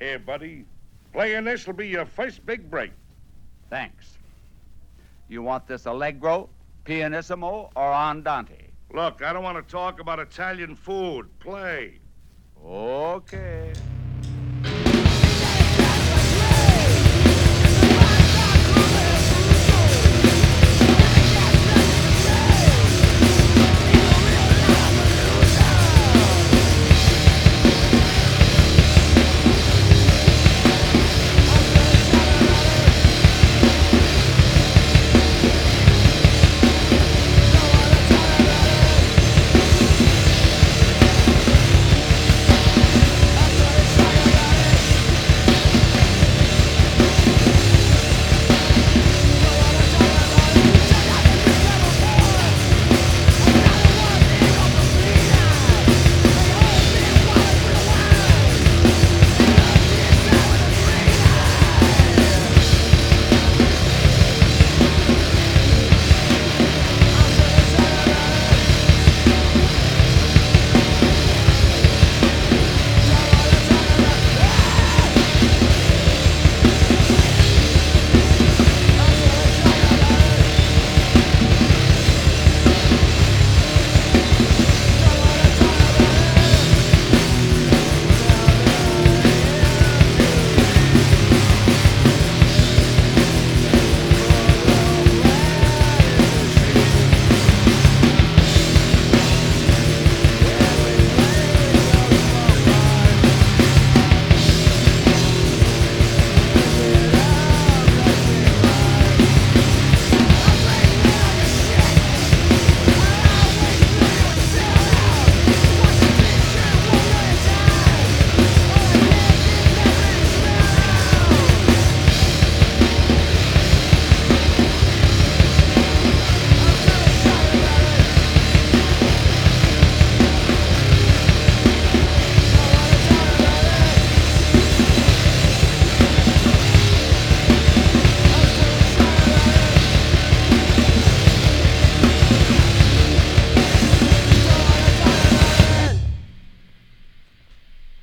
Here, buddy. Playing this will be your first big break. Thanks. You want this allegro, pianissimo, or andante? Look, I don't want to talk about Italian food. Play. Oh,